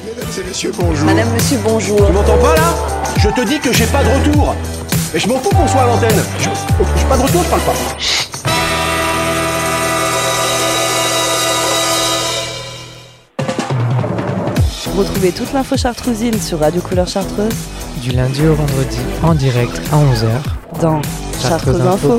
Mesdames et messieurs, bonjour. Madame, monsieur, bonjour. Tu m'entends pas là? Je te dis que j'ai pas de retour. Et je m'en fous qu'on soit à l'antenne. J'ai pas de retour, je parle pas. Retrouvez toute l'info chartrousine sur Radio Couleur Chartreuse du lundi au vendredi en direct à 11h dans Chartreuse Info.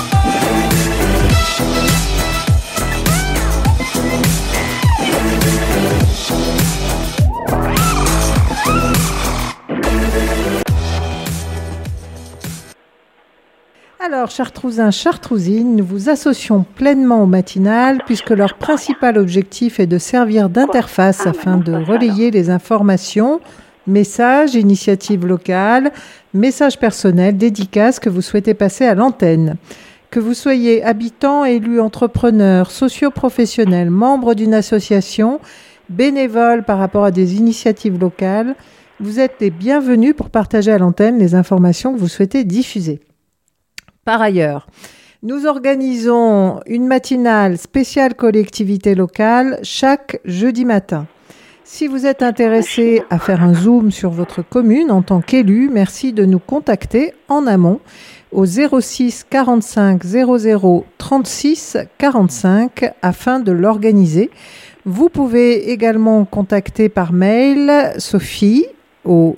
Alors, Chartrousins, Chartrousines, nous vous associons pleinement au matinal puisque leur principal objectif est de servir d'interface afin de relayer les informations, messages, initiatives locales, messages personnels, dédicaces que vous souhaitez passer à l'antenne. Que vous soyez habitant, élu, entrepreneur, socio-professionnel, membre d'une association, bénévole par rapport à des initiatives locales, vous êtes les bienvenus pour partager à l'antenne les informations que vous souhaitez diffuser. Par ailleurs, nous organisons une matinale spéciale collectivité locale chaque jeudi matin. Si vous êtes intéressé à faire un zoom sur votre commune en tant qu'élu, merci de nous contacter en amont au 06 45 00 36 45 afin de l'organiser. Vous pouvez également contacter par mail Sophie au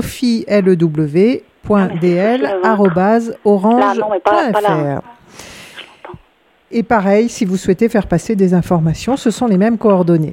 sophielew.dl@orange.fr. Et pareil, si vous souhaitez faire passer des informations, ce sont les mêmes coordonnées.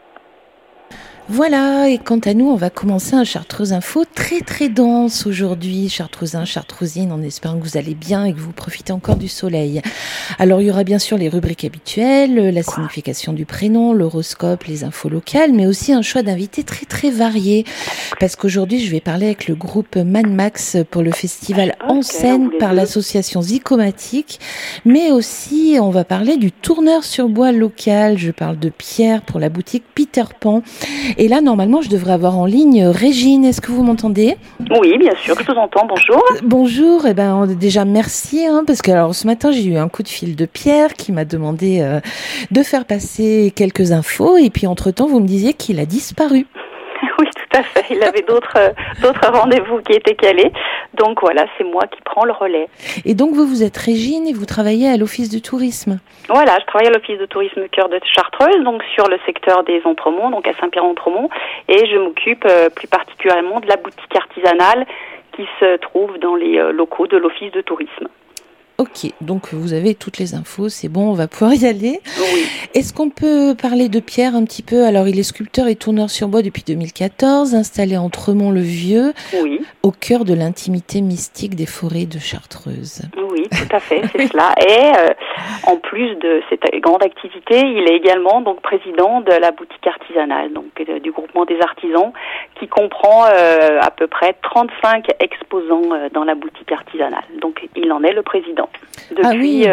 Voilà, et quant à nous, on va commencer un Chartreuse Info très très dense aujourd'hui, Chartrousins, Chartrousines, en espérant que vous allez bien et que vous profitez encore du soleil. Alors il y aura bien sûr les rubriques habituelles, la signification du prénom, l'horoscope, les infos locales, mais aussi un choix d'invités très très variés, parce qu'aujourd'hui je vais parler avec le groupe Mad Max pour le festival En Scène par l'association Zicomatique, mais aussi on va parler du tourneur sur bois local, je parle de Pierre pour la boutique Peter Pan. Et là, normalement, je devrais avoir en ligne Régine. Est-ce que vous m'entendez ? Oui, bien sûr, je vous entends. Bonjour. Bonjour. Eh ben, déjà, merci. Parce que alors, ce matin, j'ai eu un coup de fil de Pierre qui m'a demandé de faire passer quelques infos. Et puis, entre-temps, vous me disiez qu'il a disparu. Oui, tout à fait. Il avait d'autres rendez-vous qui étaient calés. Donc voilà, c'est moi qui prends le relais. Et donc vous êtes Régine et vous travaillez à l'Office de tourisme. Voilà, je travaille à l'Office de tourisme Cœur de Chartreuse, donc sur le secteur des Entremonts, donc à Saint-Pierre-Entremont. Et je m'occupe plus particulièrement de la boutique artisanale qui se trouve dans les locaux de l'Office de tourisme. Ok, donc vous avez toutes les infos, c'est bon, on va pouvoir y aller. Oui. Est-ce qu'on peut parler de Pierre un petit peu ? Alors, il est sculpteur et tourneur sur bois depuis 2014, installé à Entremont-le-Vieux, oui, au cœur de l'intimité mystique des forêts de Chartreuse. Oui, tout à fait, c'est cela. Et en plus de cette grande activité, il est également donc président de la boutique artisanale, donc du groupement des artisans, qui comprend à peu près 35 exposants dans la boutique artisanale. Donc, il en est le président. Depuis,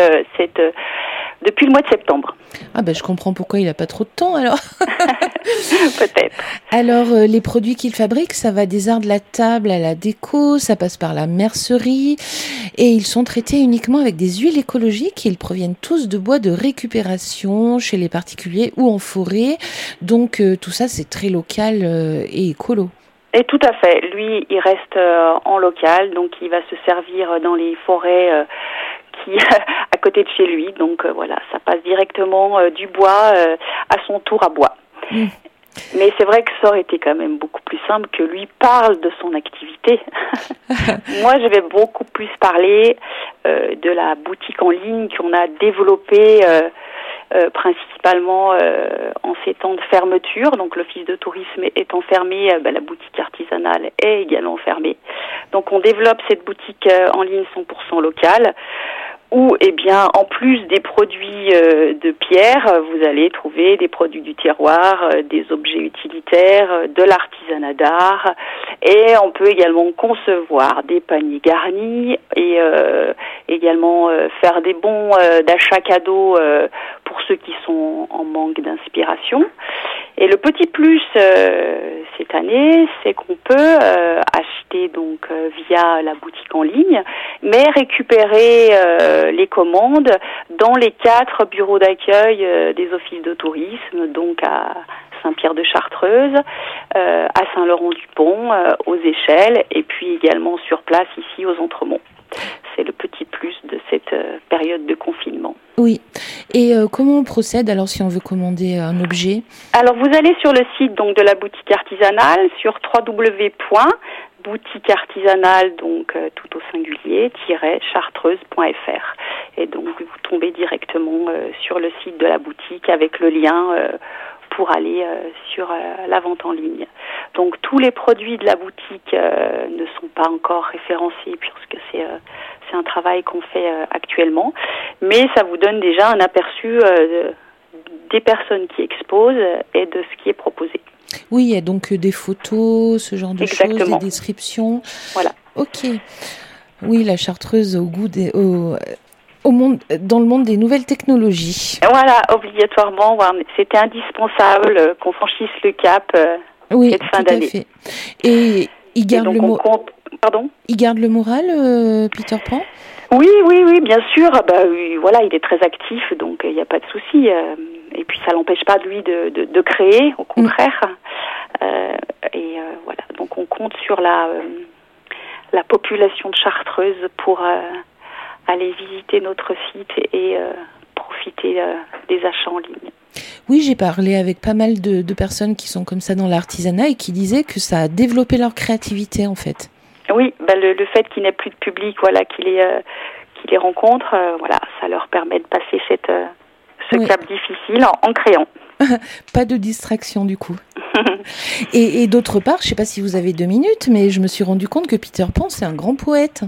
depuis le mois de septembre. Ah ben je comprends pourquoi il n'a pas trop de temps alors. Peut-être. Alors les produits qu'il fabrique, ça va des arts de la table à la déco, ça passe par la mercerie et ils sont traités uniquement avec des huiles écologiques et ils proviennent tous de bois de récupération chez les particuliers ou en forêt. Donc tout ça c'est très local et écolo. Et tout à fait. Lui, il reste en local, donc il va se servir dans les forêts qui à côté de chez lui. Donc voilà, ça passe directement du bois à son tour à bois. Mmh. Mais c'est vrai que ça aurait été quand même beaucoup plus simple que lui parle de son activité. Moi, je vais beaucoup plus parler de la boutique en ligne qu'on a développée principalement en ces temps de fermeture. Donc l'office de tourisme étant fermé, la boutique artisanale est également fermée. Donc on développe cette boutique en ligne 100% locale où, eh bien, en plus des produits de pierre, vous allez trouver des produits du terroir, des objets utilitaires, de l'artisanat d'art, et on peut également concevoir des paniers garnis et également faire des bons d'achat cadeaux pour ceux qui sont en manque d'inspiration. Et le petit plus cette année, c'est qu'on peut acheter donc via la boutique en ligne, mais récupérer les commandes dans les 4 bureaux d'accueil des offices de tourisme, donc à Saint-Pierre-de-Chartreuse, à Saint-Laurent-du-Pont, aux Échelles, et puis également sur place ici aux Entremonts. C'est le petit plus de cette période de confinement. Oui. Et comment on procède alors si on veut commander un objet ? Alors vous allez sur le site donc de la boutique artisanale sur www.boutiqueartisanale donc tout au singulier -chartreuse.fr et donc vous tombez directement sur le site de la boutique avec le lien pour aller sur la vente en ligne. Donc tous les produits de la boutique ne sont pas encore référencés puisque c'est un travail qu'on fait actuellement, mais ça vous donne déjà un aperçu des personnes qui exposent et de ce qui est proposé. Oui, il y a donc des photos, ce genre de choses, des descriptions. Voilà. Ok. Oui, la Chartreuse au goût au monde, dans le monde des nouvelles technologies. Voilà, obligatoirement, c'était indispensable qu'on franchisse le cap cette fin d'année. Fait. Et il garde le Pardon ? Il garde le moral, Peter Pan ? Oui, bien sûr. Voilà, il est très actif, donc il n'y a pas de souci. Et puis ça l'empêche pas de lui de créer, au contraire. Voilà, donc on compte sur la population de Chartreuse pour aller visiter notre site et profiter des achats en ligne. Oui, j'ai parlé avec pas mal de personnes qui sont comme ça dans l'artisanat et qui disaient que ça a développé leur créativité en fait. Oui, le fait qu'il n'y ait plus de public, voilà, qui les rencontre, voilà, ça leur permet de passer ce cap difficile en créant. Pas de distraction du coup. et d'autre part, je ne sais pas si vous avez 2 minutes, mais je me suis rendu compte que Peter Pan, c'est un grand poète.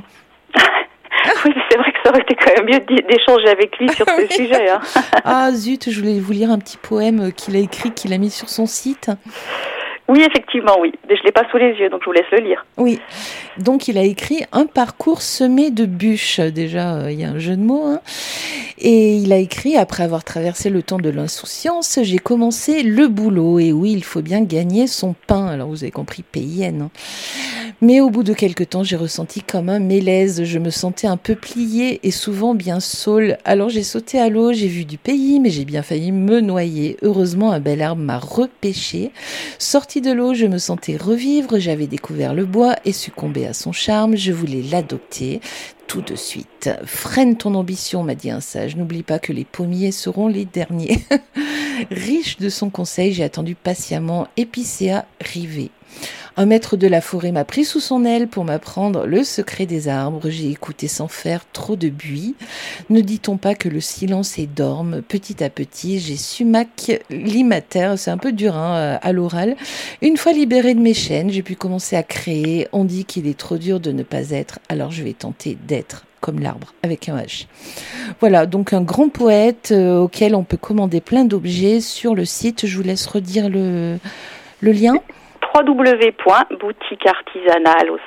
Oui, c'est vrai que ça aurait été quand même mieux d'échanger avec lui sur ce sujet. Hein. Ah zut, je voulais vous lire un petit poème qu'il a écrit, qu'il a mis sur son site. Oui, effectivement, oui. Mais je ne l'ai pas sous les yeux, donc je vous laisse le lire. Oui. Donc, il a écrit un parcours semé de bûches. Déjà, il y a un jeu de mots. Hein. Et il a écrit, après avoir traversé le temps de l'insouciance, j'ai commencé le boulot. Et oui, il faut bien gagner son pain. Alors, vous avez compris, PIN. Hein. Mais au bout de quelque temps, j'ai ressenti comme un malaise. Je me sentais un peu pliée et souvent bien saoule. Alors, j'ai sauté à l'eau, j'ai vu du pays, mais j'ai bien failli me noyer. Heureusement, un bel arbre m'a repêché. Sorti de l'eau, je me sentais revivre. J'avais découvert le bois et succombé à son charme. Je voulais l'adopter tout de suite. Freine ton ambition, m'a dit un sage. N'oublie pas que les pommiers seront les derniers. Riche de son conseil, j'ai attendu patiemment Épicéa rivée. Un maître de la forêt m'a pris sous son aile pour m'apprendre le secret des arbres. J'ai écouté sans faire trop de bruit. Ne dit-on pas que le silence est dorme ? Petit à petit, j'ai su m'acclimater. C'est un peu dur à l'oral. Une fois libérée de mes chaînes, j'ai pu commencer à créer. On dit qu'il est trop dur de ne pas être, alors je vais tenter d'être comme l'arbre, avec un H. Voilà, donc un grand poète auquel on peut commander plein d'objets sur le site. Je vous laisse redire le lien. www.boutiqueartisanale au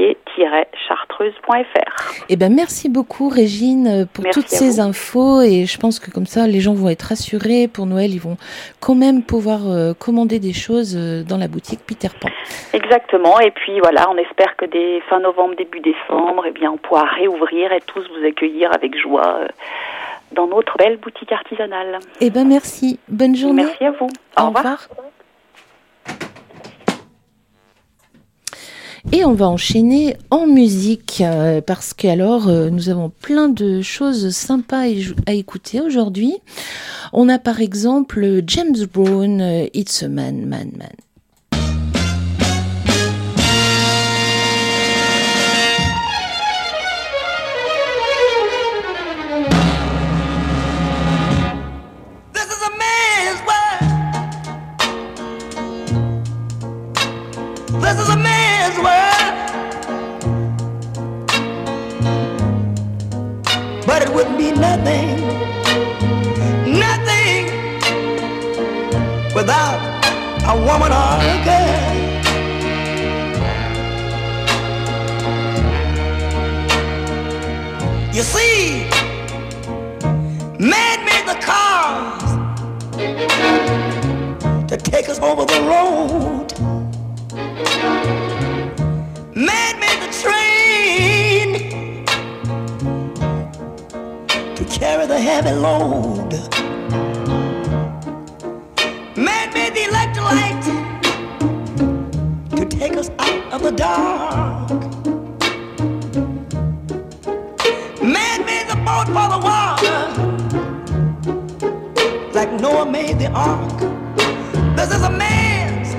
singulier-chartreuse.fr. Eh ben merci beaucoup Régine pour toutes ces infos et je pense que comme ça les gens vont être rassurés pour Noël, ils vont quand même pouvoir commander des choses dans la boutique Peter Pan. Exactement, et puis voilà, on espère que dès fin novembre, début décembre, eh bien on pourra réouvrir et tous vous accueillir avec joie dans notre belle boutique artisanale. Eh ben merci, bonne journée. Merci à vous. Au revoir. Et on va enchaîner en musique parce que alors nous avons plein de choses sympas à écouter aujourd'hui. On a par exemple James Brown, It's a Man, Man, Man. But it wouldn't be nothing without a woman or a girl. You see, man made the cars to take us over the road. Man made the train to carry the heavy load. Man made the electric the dark. Man made the boat for the water, like Noah made the ark. This is a man's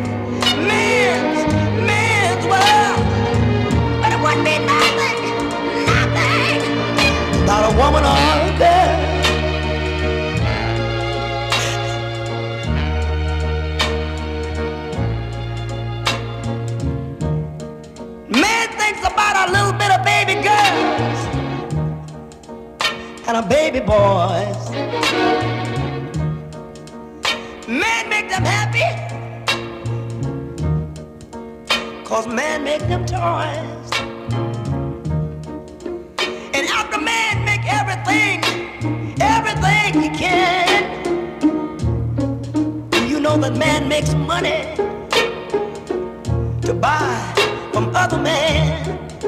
world. But it wouldn't be nothing without a woman or a girl. Man thinks about a little bit of baby girls and a baby boys. Man make them happy, 'cause man make them toys. And after man make everything he can, you know that man makes money to buy from other men.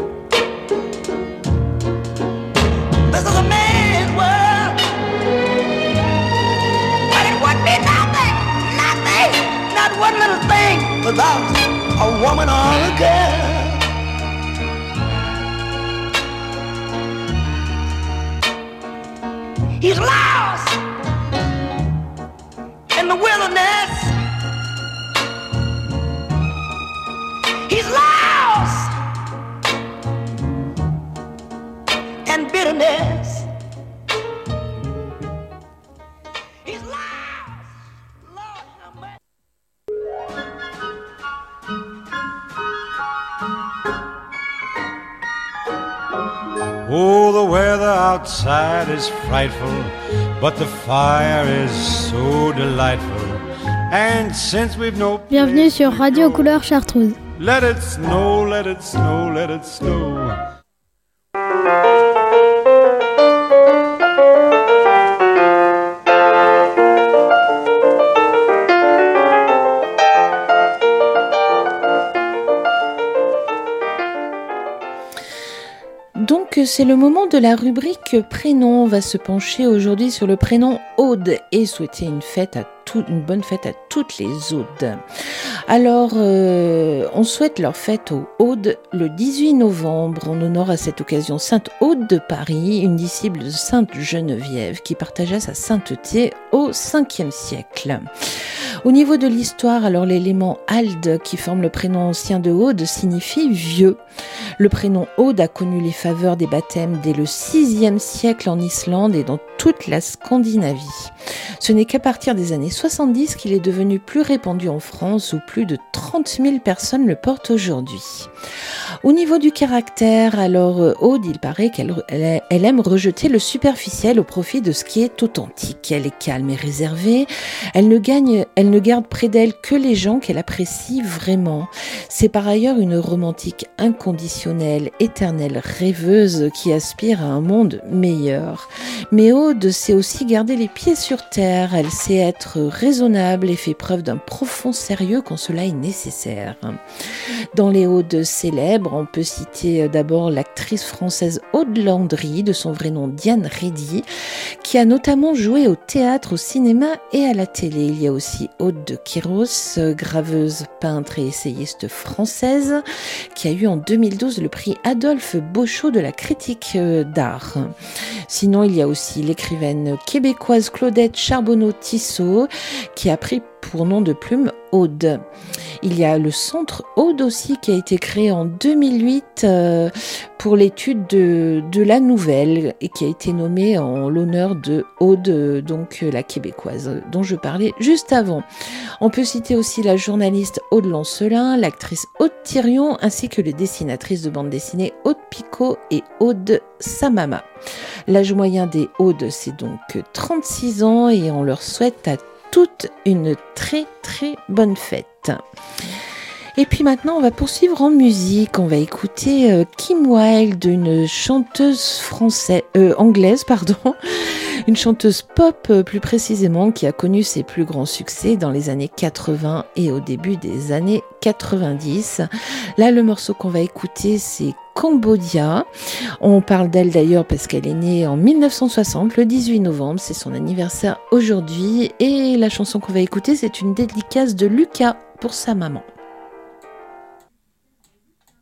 This is a man's world, but it would be nothing, not one little thing without a woman or a girl. He's lost in the wilderness. He's lost in bitterness. He's lost. Lord have mercy. Oh, the weather outside is frightful, but the fire is so delightful. And since we've no place, Bienvenue sur Radio Couleur Chartreuse. let it snow, let it snow, let it snow. Donc c'est le moment de la rubrique prénom. On va se pencher aujourd'hui sur le prénom Aude et souhaiter une bonne fête à toutes les Audes. Alors, on souhaite leur fête aux Audes le 18 novembre en honneur à cette occasion Sainte Aude de Paris, une disciple de Sainte Geneviève qui partagea sa sainteté au 5e siècle. Au niveau de l'histoire, alors l'élément Ald qui forme le prénom ancien de Aude signifie vieux. Le prénom Aude a connu les faveurs des baptêmes dès le 6e siècle en Islande et dans toute la Scandinavie. Ce n'est qu'à partir des années 70 qu'il est devenu plus répandu en France où plus de 30 000 personnes le portent aujourd'hui. Au niveau du caractère, alors Aude, il paraît qu'elle aime rejeter le superficiel au profit de ce qui est authentique. Elle est calme et réservée. Elle ne garde près d'elle que les gens qu'elle apprécie vraiment. C'est par ailleurs une romantique inconditionnelle, éternelle, rêveuse qui aspire à un monde meilleur. Mais Aude sait aussi garder les pieds sur terre. Elle sait être raisonnable et fait preuve d'un profond sérieux quand cela est nécessaire. Dans les Audes célèbres, on peut citer d'abord l'actrice française Aude Landry, de son vrai nom Diane Reddy, qui a notamment joué au théâtre, au cinéma et à la télé. Il y a aussi Aude de Queyros, graveuse, peintre et essayiste française, qui a eu en 2012 le prix Adolphe Beauchot de la critique d'art. Sinon, il y a aussi l'écrivaine québécoise Claudette Charbonneau-Tissot, qui a pris pour nom de plume Aude. Il y a le centre Aude aussi qui a été créé en 2008 pour l'étude de la nouvelle et qui a été nommé en l'honneur de Aude, donc la québécoise dont je parlais juste avant. On peut citer aussi la journaliste Aude Lancelin, l'actrice Aude Thirion ainsi que les dessinatrices de bande dessinée Aude Picot et Aude Samama. L'âge moyen des Audes, c'est donc 36 ans et on leur souhaite à toute une très très bonne fête. Et puis maintenant, on va poursuivre en musique. On va écouter Kim Wilde, une chanteuse anglaise, une chanteuse pop plus précisément, qui a connu ses plus grands succès dans les années 80 et au début des années 90. Là, le morceau qu'on va écouter, c'est Cambodia. On parle d'elle d'ailleurs parce qu'elle est née en 1960, le 18 novembre, c'est son anniversaire aujourd'hui. Et la chanson qu'on va écouter, c'est une dédicace de Lucas pour sa maman.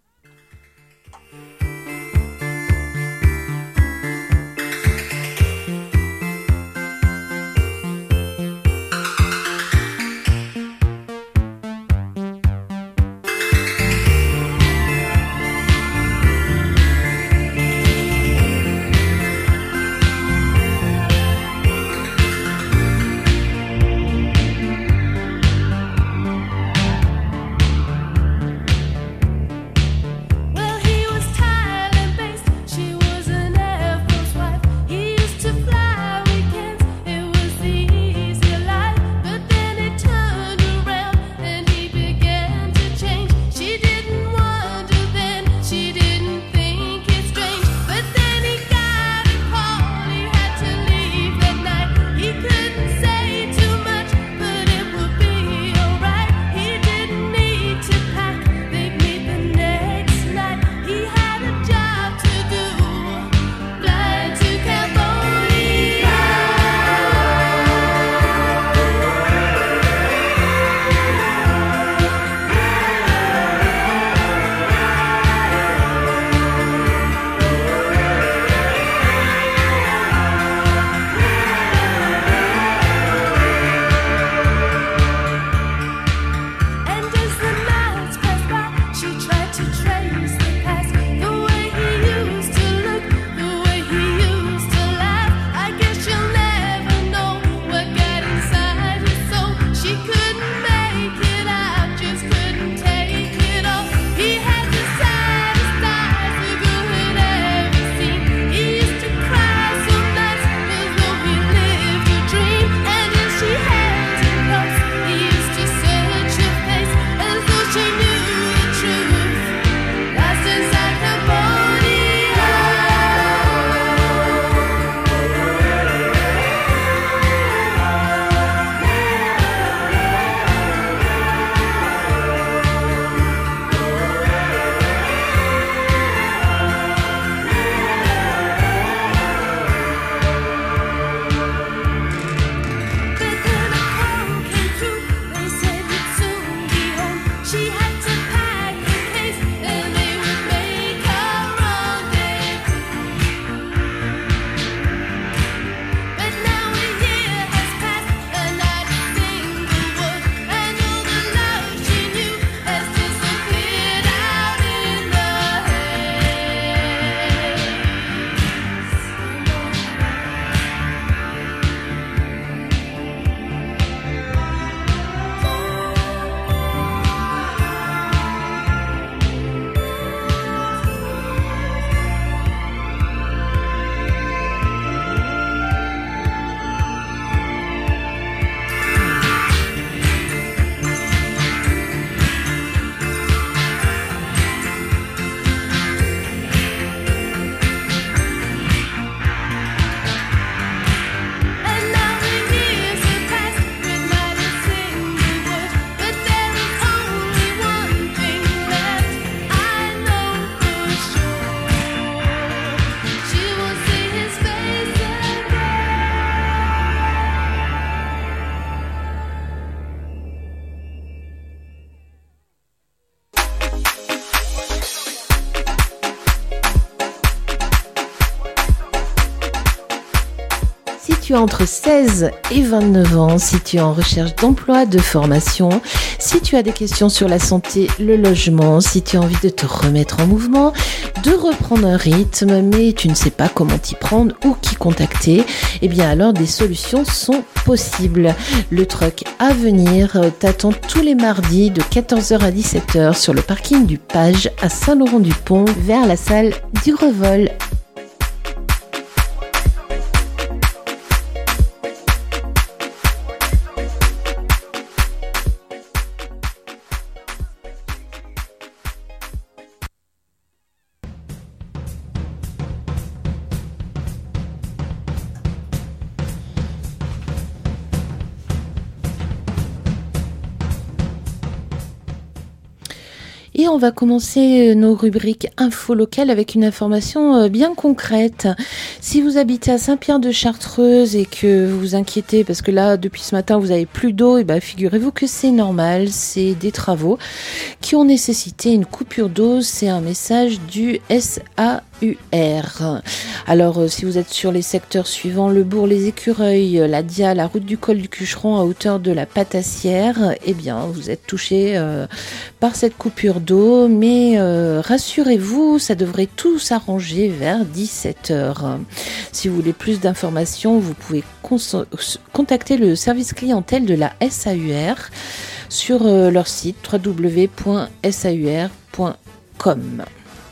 tu as entre 16 et 29 ans, si tu es en recherche d'emploi, de formation, si tu as des questions sur la santé, le logement, si tu as envie de te remettre en mouvement, de reprendre un rythme, mais tu ne sais pas comment t'y prendre ou qui contacter, eh bien alors des solutions sont possibles. Le truck à venir t'attend tous les mardis de 14h à 17h sur le parking du Page à Saint-Laurent-du-Pont vers la salle du Revol. Et on va commencer nos rubriques info locales avec une information bien concrète. Si vous habitez à Saint-Pierre-de-Chartreuse et que vous vous inquiétez parce que là, depuis ce matin, vous n'avez plus d'eau, et ben, figurez-vous que c'est normal. C'est des travaux qui ont nécessité une coupure d'eau. C'est un message du SAUR. Alors, si vous êtes sur les secteurs suivants, le Bourg, les Écureuils, la Dia, la route du col du Cucheron à hauteur de la Patassière, eh bien, vous êtes touchés par cette coupure d'eau, mais rassurez-vous, ça devrait tout s'arranger vers 17h. Si vous voulez plus d'informations, vous pouvez contacter le service clientèle de la SAUR sur leur site www.saur.com.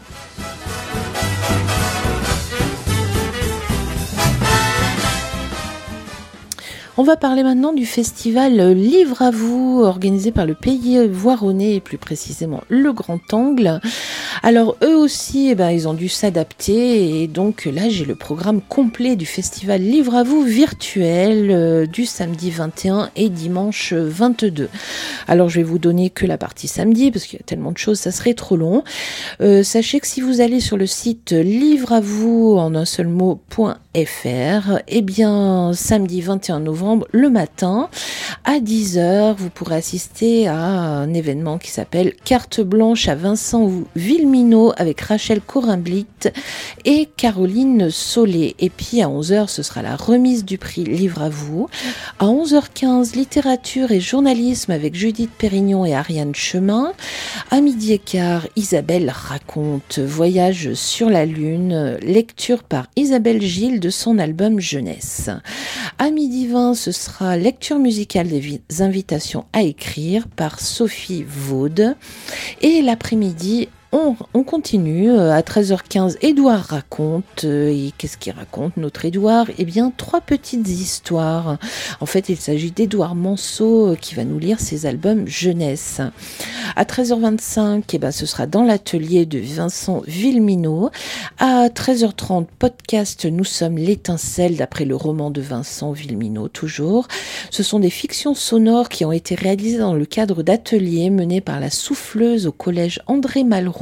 On va parler maintenant du festival Livre à vous, organisé par le Pays Voironnais et plus précisément le Grand Angle. Alors eux aussi, ils ont dû s'adapter et donc là j'ai le programme complet du festival Livre à vous virtuel du samedi 21 et dimanche 22. Alors je vais vous donner que la partie samedi parce qu'il y a tellement de choses, ça serait trop long. Sachez que si vous allez sur le site livreavou en un seul mot.fr, eh bien samedi 21 novembre le matin à 10h, vous pourrez assister à un événement qui s'appelle Carte blanche à Vincent Villeminot avec Rachel Corimblitt et Caroline Solé. Et puis à 11h, ce sera la remise du prix Livre à vous. À 11h15, littérature et journalisme avec Judith Pérignon et Ariane Chemin. À midi et quart, Isabelle raconte Voyage sur la Lune, lecture par Isabelle Gilles de son album Jeunesse. À midi 20, ce sera lecture musicale des invitations à écrire par Sophie Vaude. Et l'après-midi, on continue à 13h15. Édouard raconte. Et qu'est-ce qu'il raconte, notre Édouard ? Eh bien, 3 petites histoires. En fait, il s'agit d'Édouard Manceau qui va nous lire ses albums jeunesse. À 13h25, ce sera dans l'atelier de Vincent Villeminot. À 13h30, podcast Nous sommes l'étincelle d'après le roman de Vincent Villeminot, toujours. Ce sont des fictions sonores qui ont été réalisées dans le cadre d'ateliers menés par la souffleuse au collège André Malraux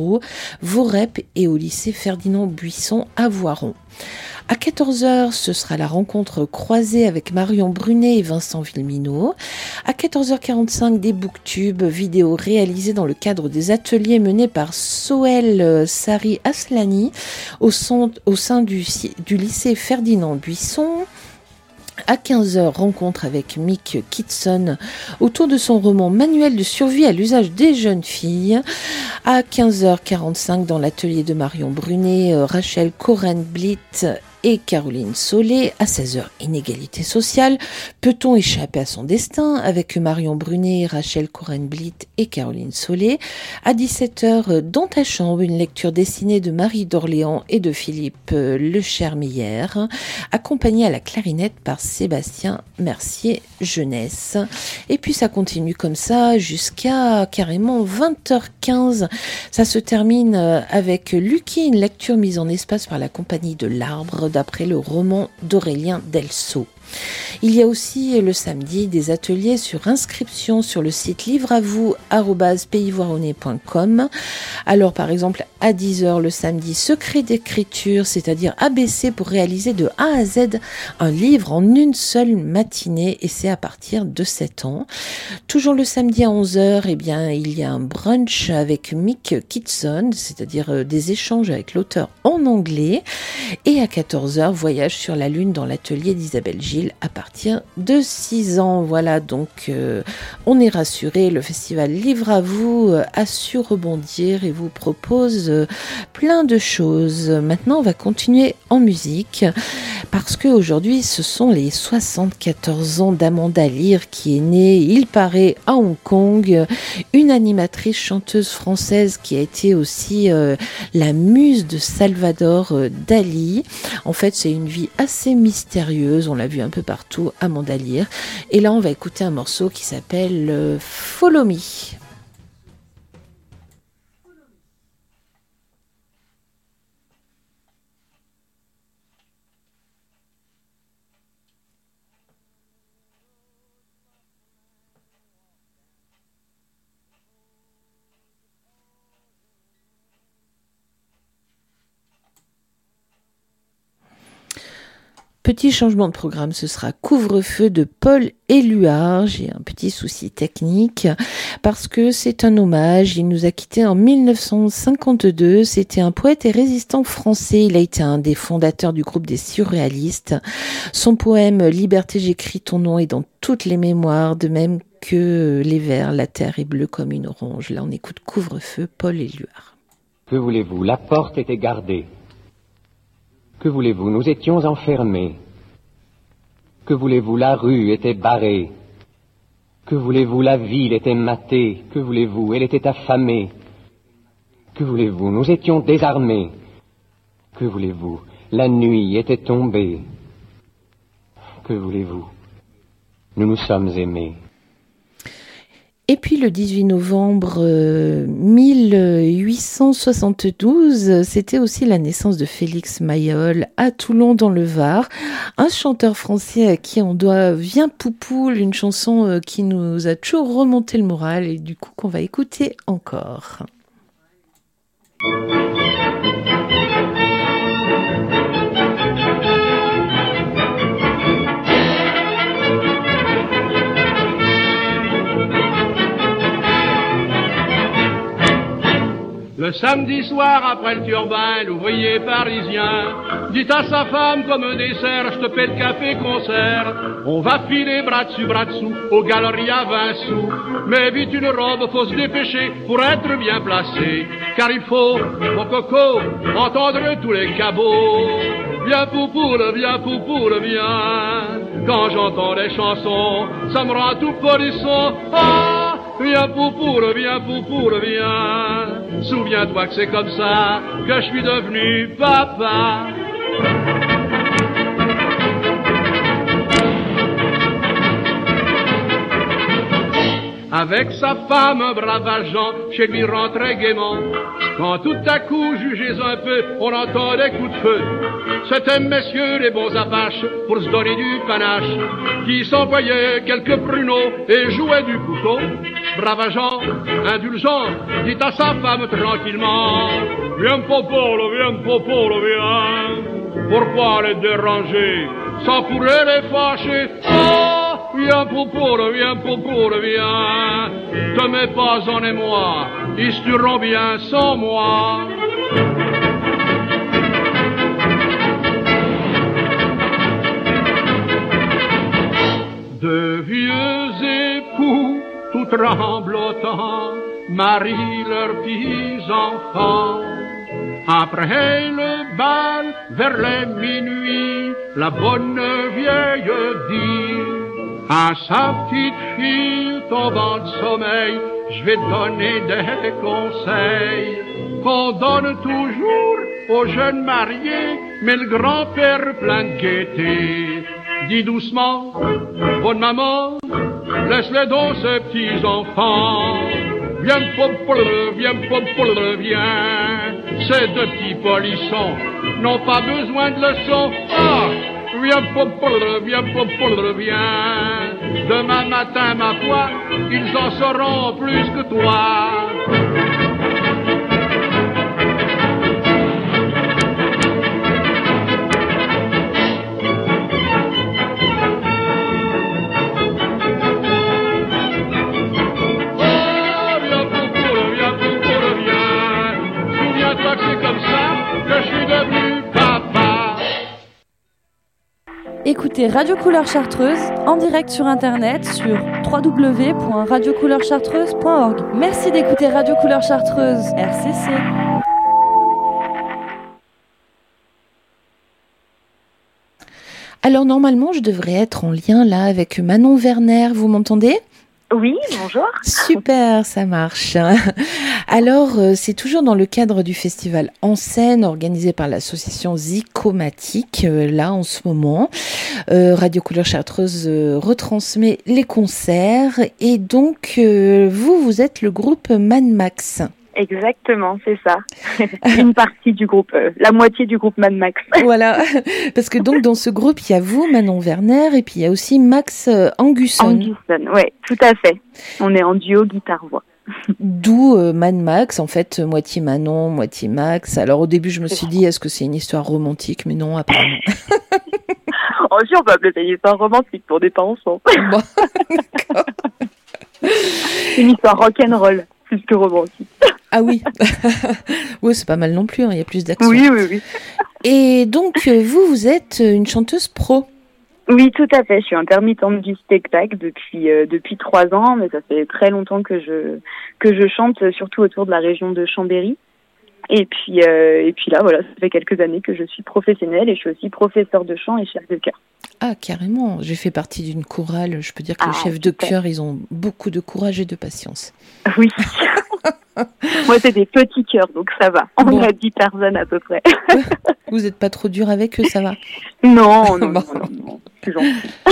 Métro, Vaurep et au lycée Ferdinand Buisson à Voiron. À 14h, ce sera la rencontre croisée avec Marion Brunet et Vincent Villeminot. À 14h45, des booktubes, vidéos réalisées dans le cadre des ateliers menés par Sohel Sari Aslani au sein du lycée Ferdinand Buisson. À 15h, rencontre avec Mick Kitson autour de son roman Manuel de survie à l'usage des jeunes filles. À 15h45, dans l'atelier de Marion Brunet, Rachel Koren-Blit et Caroline Solé. À 16h, inégalité sociale. Peut-on échapper à son destin avec Marion Brunet, Rachel Koren-Blit et Caroline Solé. À 17h, dans ta chambre, une lecture dessinée de Marie d'Orléans et de Philippe Lechermeyer, accompagnée à la clarinette par Sébastien Mercier Jeunesse. Et puis ça continue comme ça jusqu'à carrément 20h15. Ça se termine avec Lucky, une lecture mise en espace par la compagnie de l'Arbre d'après le roman d'Aurélien Delceau. Il y a aussi le samedi des ateliers sur inscription sur le site livreavou@paysvoironnais.com. Alors par exemple à 10h le samedi, secret d'écriture, c'est-à-dire ABC pour réaliser de A à Z un livre en une seule matinée, et c'est à partir de 7 ans. Toujours le samedi à 11h, eh bien, il y a un brunch avec Mick Kitson, c'est-à-dire des échanges avec l'auteur en anglais. Et à 14h, voyage sur la Lune dans l'atelier d'Isabelle Gilles à partir de 6 ans. Voilà, donc on est rassuré, le festival Livre à vous a su rebondir et vous propose plein de choses. Maintenant, on va continuer en musique parce qu'aujourd'hui, ce sont les 74 ans d'Amanda Lear qui est née, il paraît, à Hong Kong, une animatrice chanteuse française qui a été aussi la muse de Salvador Dali. En fait, c'est une vie assez mystérieuse, on l'a vu un peu partout, Amanda Lear. Et là, on va écouter un morceau qui s'appelle Follow Me. Petit changement de programme, ce sera Couvre-feu de Paul Éluard. J'ai un petit souci technique parce que c'est un hommage. Il nous a quittés en 1952. C'était un poète et résistant français. Il a été un des fondateurs du groupe des surréalistes. Son poème « Liberté, j'écris ton nom » est dans toutes les mémoires, de même que les vers « La terre est bleue comme une orange ». Là, on écoute Couvre-feu, Paul Éluard. Que voulez-vous? La porte était gardée. Que voulez-vous? Nous étions enfermés. Que voulez-vous? La rue était barrée. Que voulez-vous? La ville était matée. Que voulez-vous? Elle était affamée. Que voulez-vous? Nous étions désarmés. Que voulez-vous? La nuit était tombée. Que voulez-vous? Nous nous sommes aimés. Et puis le 18 novembre 1872, c'était aussi la naissance de Félix Mayol à Toulon dans le Var, un chanteur français à qui on doit Viens Poupoule, une chanson qui nous a toujours remonté le moral et du coup qu'on va écouter encore. Le samedi soir, après le turbin, l'ouvrier parisien dit à sa femme comme dessert, je te paie le café-concert. On va filer bras dessus, au Galleria 20 sous. Mais vite une robe, faut se dépêcher pour être bien placé. Car il faut, mon coco, entendre tous les cabots. Viens Poupoule, viens. Quand j'entends les chansons, ça me rend tout polisson. Ah! Viens Poupoule, viens. Souviens-toi que c'est comme ça que je suis devenu papa. Avec sa femme, un brave agent, chez lui rentrait gaiement. Quand tout à coup, jugez un peu, on entend des coups de feu. C'étaient messieurs les bons apaches pour se donner du panache, qui s'envoyaient quelques pruneaux et jouaient du couteau. brave agent, indulgent, dit à sa femme tranquillement, viens Popolo, viens. Pourquoi les déranger, ça pourrait les fâcher. Oh, viens Popolo, viens. Te mets pas en émoi, ils se tueront bien sans moi. Deux vieux époux, tout tremblotants, marient leurs petits-enfants. Après le bal, vers les minuit, la bonne vieille dit à sa petite fille tombant de sommeil, je vais te donner des conseils qu'on donne toujours aux jeunes mariés, mais le grand-père plein de gaieté dit doucement, bonne maman, laisse-les donc ces petits-enfants. Viens Popolo, viens. Ces deux petits polissons n'ont pas besoin de leçons. Ah, viens Popolo, viens. Demain matin, ma foi, ils en sauront plus que toi. Écoutez Radio Couleur Chartreuse en direct sur internet sur www.radiocouleurchartreuse.org. Merci d'écouter Radio Couleur Chartreuse, RCC. Alors normalement, je devrais être en lien là avec Manon Werner, vous m'entendez ? Oui, bonjour. Super, ça marche. Alors, c'est toujours dans le cadre du festival En Scène, organisé par l'association Zicomatique, là en ce moment. Radio Couleur Chartreuse retransmet les concerts. Et donc, vous êtes le groupe Mad Max. Exactement, c'est ça. Une partie du groupe, la moitié du groupe Mad Max. Voilà, parce que donc dans ce groupe, il y a vous, Manon Werner, et puis il y a aussi Max Angusson. Angusson, oui, tout à fait. On est en duo guitare-voix. D'où Mad Max, en fait, moitié Manon, moitié Max. Alors au début, je me suis dit, est-ce que c'est une histoire romantique ? Mais non, apparemment. Oh, si, on peut appeler ça une histoire romantique pour des pas ensemble. Bon, d'accord. Une histoire rock'n'roll. Plus que romantique. Ah oui. Oui, c'est pas mal non plus, hein. Il y a plus d'action. Oui. Et donc, vous êtes une chanteuse pro. Oui, tout à fait. Je suis intermittente du spectacle depuis 3 ans, mais ça fait très longtemps que je chante, surtout autour de la région de Chambéry. Et puis là, voilà, ça fait quelques années que je suis professionnelle et je suis aussi professeure de chant et chef de chœur. Ah, carrément. J'ai fait partie d'une chorale. Je peux dire que les chefs de chœur, ils ont beaucoup de courage et de patience. Oui. Moi, c'est des petits chœurs, donc ça va. On a 10 personnes à peu près. Vous n'êtes pas trop dur avec eux, ça va ? Non. C'est gentil.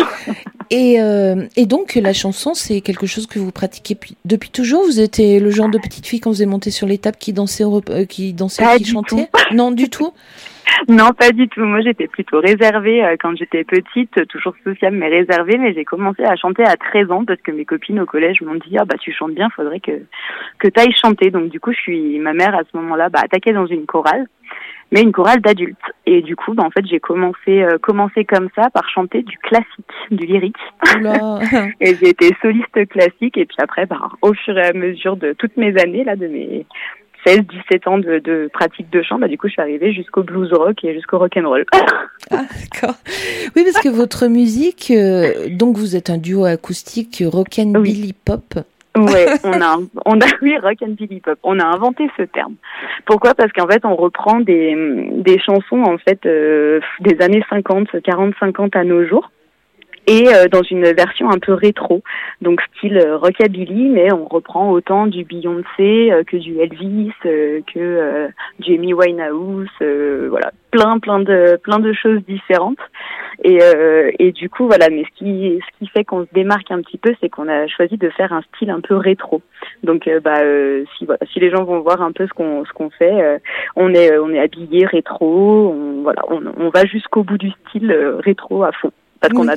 Et donc, la chanson, c'est quelque chose que vous pratiquez depuis toujours ? Vous étiez le genre de petite fille quand vous êtes montée sur les tables qui dansait, qui chantait ? Non, du tout ? Non, pas du tout. Moi, j'étais plutôt réservée quand j'étais petite, toujours sociable mais réservée. Mais j'ai commencé à chanter à 13 ans parce que mes copines au collège m'ont dit « Ah bah tu chantes bien, faudrait que t'ailles chanter ». Donc du coup, ma mère à ce moment-là attaquée dans une chorale, mais une chorale d'adultes. Et du coup, en fait, j'ai commencé comme ça par chanter du classique, du lyrique. Et j'ai été soliste classique. Et puis après, au fur et à mesure de toutes mes années, là, de mes 16-17 ans de pratique de chant, du coup, je suis arrivée jusqu'au blues rock et jusqu'au rock'n'roll. Ah, d'accord. Oui, parce que votre musique, donc vous êtes un duo acoustique rock'n'billy pop. Ouais, oui, rock'n'billy pop. On a inventé ce terme. Pourquoi ? Parce qu'en fait, on reprend des chansons, en fait, des années 50, 40-50 à nos jours. Et dans une version un peu rétro, donc style rockabilly, mais on reprend autant du Beyoncé que du Elvis, que du Amy Winehouse, voilà, plein de choses différentes. Et du coup, voilà, mais ce qui fait qu'on se démarque un petit peu, c'est qu'on a choisi de faire un style un peu rétro. Donc si les gens vont voir un peu ce qu'on fait, on est habillé rétro, on va jusqu'au bout du style rétro à fond parce qu'on adore ça.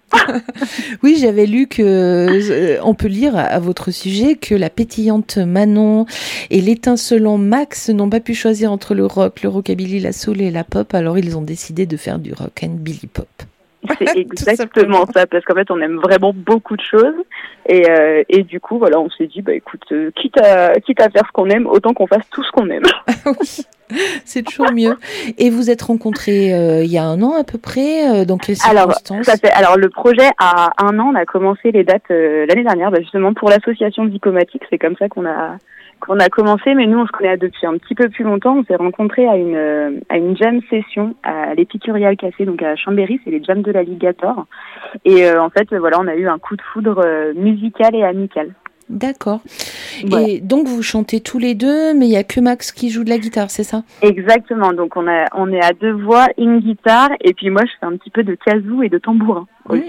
Oui, j'avais lu que on peut lire à votre sujet que la pétillante Manon et l'étincelant Max n'ont pas pu choisir entre le rock, le rockabilly, la soul et la pop, alors ils ont décidé de faire du rock and billy pop. C'est exactement ça, parce qu'en fait on aime vraiment beaucoup de choses et du coup voilà, on s'est dit écoute, quitte à faire ce qu'on aime, autant qu'on fasse tout ce qu'on aime. Oui, c'est toujours mieux. Et vous êtes rencontrés il y a 1 an à peu près, dans quelles circonstances? Alors le projet a 1 an, on a commencé les dates l'année dernière, justement pour l'association Zicomatique, c'est comme ça qu'on a commencé, mais nous on se connaît depuis un petit peu plus longtemps. On s'est rencontrés à une jam session à l'Épicurial Café, donc à Chambéry, c'est les jams de l'Alligator. Et en fait, voilà, on a eu un coup de foudre musical et amical. D'accord. Voilà. Et donc vous chantez tous les deux, mais il y a que Max qui joue de la guitare, c'est ça? Exactement. Donc on est à 2 voix, une guitare, et puis moi je fais un petit peu de kazoo et de tambourin.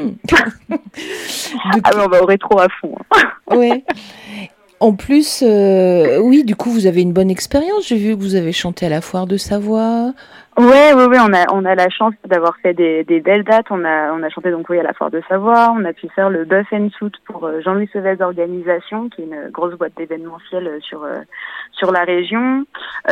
On va au rétro à fond. Ouais. En plus, oui, du coup, vous avez une bonne expérience. J'ai vu que vous avez chanté à la Foire de Savoie. Ouais, on a la chance d'avoir fait des belles dates. On a chanté donc à la Foire de Savoie. On a pu faire le Buff and Suit pour Jean-Louis Sevez Organisation, qui est une grosse boîte d'événementiel sur la région.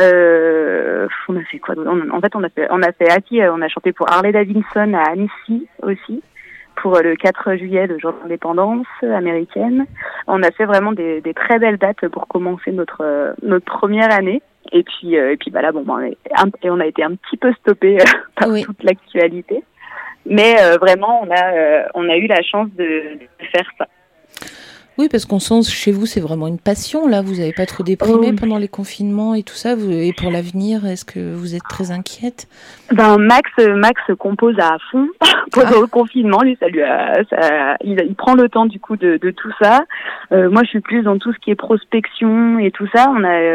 On a fait quoi? En fait, on a chanté pour Harley Davidson à Annecy aussi, pour le 4 juillet, le jour de l'indépendance américaine. On a fait vraiment des très belles dates pour commencer notre première année. Et puis là, on a été un petit peu stoppé par toute l'actualité. Mais vraiment, on a eu la chance de faire ça. Oui, parce qu'on sent chez vous, c'est vraiment une passion. Là, vous n'avez pas trop déprimé pendant les confinements et tout ça. Et pour l'avenir, est-ce que vous êtes très inquiète? Max compose à fond pendant le confinement. Lui, il prend le temps du coup de tout ça. Moi, je suis plus dans tout ce qui est prospection et tout ça.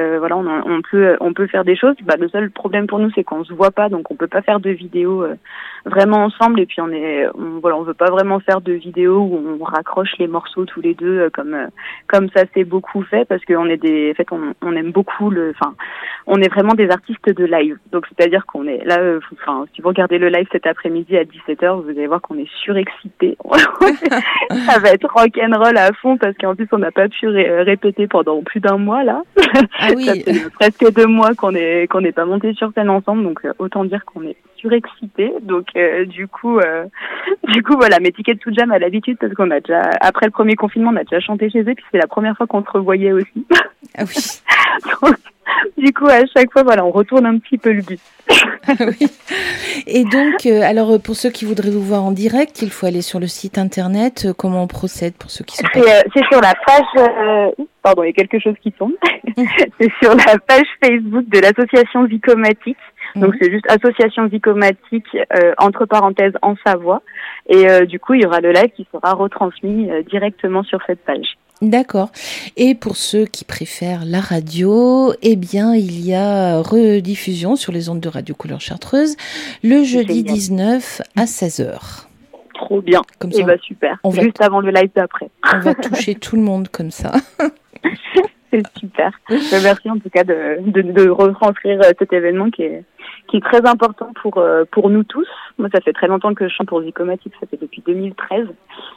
On peut faire des choses. Le seul problème pour nous, c'est qu'on se voit pas, donc on peut pas faire de vidéos vraiment ensemble. Et puis on veut pas vraiment faire de vidéos où on raccroche les morceaux tous les deux comme ça s'est beaucoup fait, parce qu'on est on aime beaucoup on est vraiment des artistes de live. Donc c'est-à-dire qu'on est là, si vous regardez le live cet après-midi à 17h, vous allez voir qu'on est surexcités. Ça va être rock'n'roll à fond, parce qu'en plus on n'a pas pu répéter pendant plus d'1 mois là. Ah oui. Ça fait presque 2 mois qu'on n'est pas monté sur scène ensemble, donc autant dire qu'on est surexcités. Donc du coup voilà, mes tickets de tout jam à l'habitude, parce qu'on a déjà, après le premier confinement, on a déjà chanté chez eux, puis c'est la première fois qu'on se revoyait aussi. Ah oui. Donc, du coup, à chaque fois, voilà, on retourne un petit peu le but. Oui. Et donc, alors, pour ceux qui voudraient vous voir en direct, il faut aller sur le site internet. Comment on procède pour ceux qui sont c'est sur la page... Pardon, il y a quelque chose qui tombe. C'est sur la page Facebook de l'association Zicomatique. Donc c'est juste association Zicomatique entre parenthèses en Savoie. Et du coup, il y aura le live qui sera retransmis directement sur cette page. D'accord. Et pour ceux qui préfèrent la radio, eh bien, il y a rediffusion sur les ondes de Radio Couleur Chartreuse le jeudi 19 à 16h. Trop bien. Comme ça, super. Juste avant le live d'après. On va toucher tout le monde comme ça. C'est super. Merci en tout cas de retranscrire cet événement qui est très important pour nous tous. Moi, ça fait très longtemps que je chante pour Zicomatique, ça fait depuis 2013.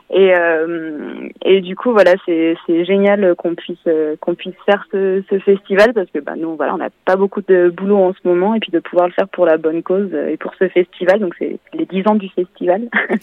Et du coup, voilà, c'est génial qu'on puisse faire ce festival, parce que nous, voilà, on n'a pas beaucoup de boulot en ce moment, et puis de pouvoir le faire pour la bonne cause et pour ce festival. Donc c'est les 10 ans du festival.